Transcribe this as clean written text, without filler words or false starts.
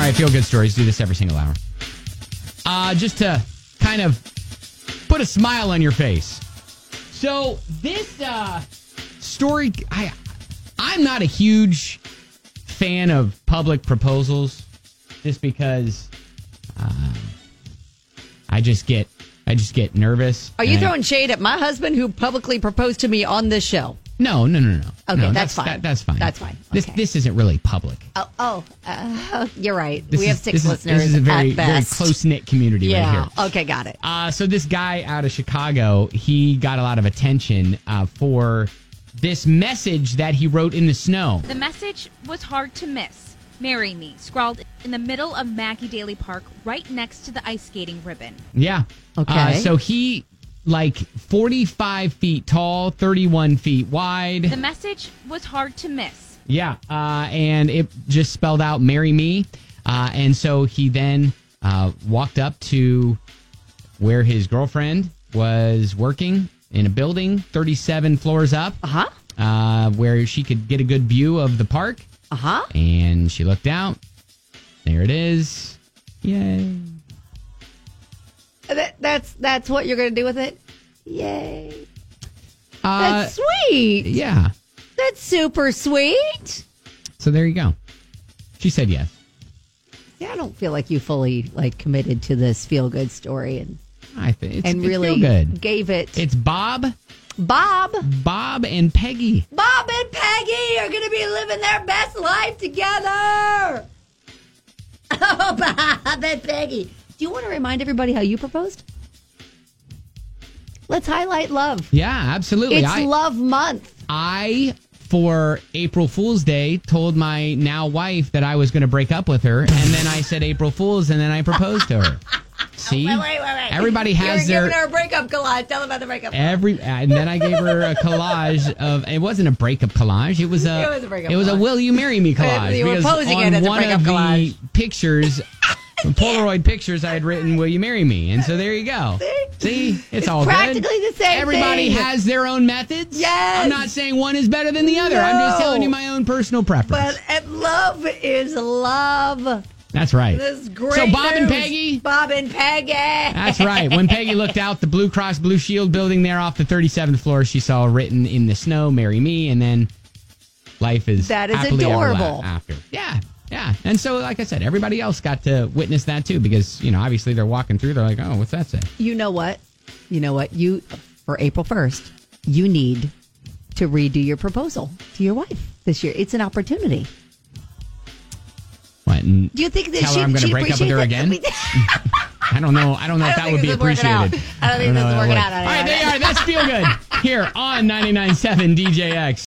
right, feel good stories. Do this every single hour. Just to kind of put a smile on your face. So this story, I'm not a huge fan of public proposals, just because I just get nervous. Are you throwing shade at my husband who publicly proposed to me on this show? No. Okay, no, that's fine. That's fine. That's fine. Okay. This isn't really public. You're right. We have six listeners. This is a very at best. close-knit community right here. Okay, got it. So this guy out of Chicago, he got a lot of attention for this message that he wrote in the snow. The message was hard to miss. Marry me, scrawled in the middle of Maggie Daly Park, right next to the ice skating ribbon. Yeah. Okay. So he, 45 feet tall, 31 feet wide. The message was hard to miss. Yeah. And it just spelled out marry me. And so he then walked up to where his girlfriend was working in a building 37 floors up. Where she could get a good view of the park. And she looked out. There it is. Yay. That's what you're going to do with it? Yay. That's sweet. Yeah. That's super sweet. So there you go. She said yes. Yeah, I don't feel like you fully committed to this feel-good story and I think it's really good. Gave it. It's Bob and Peggy. Bob and Peggy are going to be living their best life together. Oh, Bob and Peggy. Do you want to remind everybody how you proposed? Let's highlight love. Yeah, absolutely. It's Love Month. I, for April Fool's Day, told my now wife that I was going to break up with her, and then I said April Fool's, and then I proposed to her. See? Wait. Everybody has You're giving her a breakup collage. Tell them about the breakup collage. And then I gave her a collage of, it wasn't a breakup collage, it was a will you marry me collage. You were because posing on it as a one breakup of collage. the pictures, Polaroid pictures, I had written, will you marry me? And so there you go. See? It's all practically good. the same Everybody thing. has their own methods. Yes. I'm not saying one is better than the other. I'm just telling you my own personal preference. But love is love. That's right. This is great. So Bob and news. Peggy. Bob and Peggy. That's right. When Peggy looked out the Blue Cross Blue Shield building there off the 37th floor, she saw written in the snow, marry me, and then life is that is happily adorable. Ever after. Yeah. And so, like I said, everybody else got to witness that too, because, obviously they're walking through. They're like, oh, what's that say? You know what? You, for April 1st, you need to redo your proposal to your wife this year. It's an opportunity. What? Do you think that tell her I'm going to break up with her again? I don't know. I don't know if that would be appreciated. I don't think this is working out. All right, there you are. That's Feel Good here on 99.7 DJX.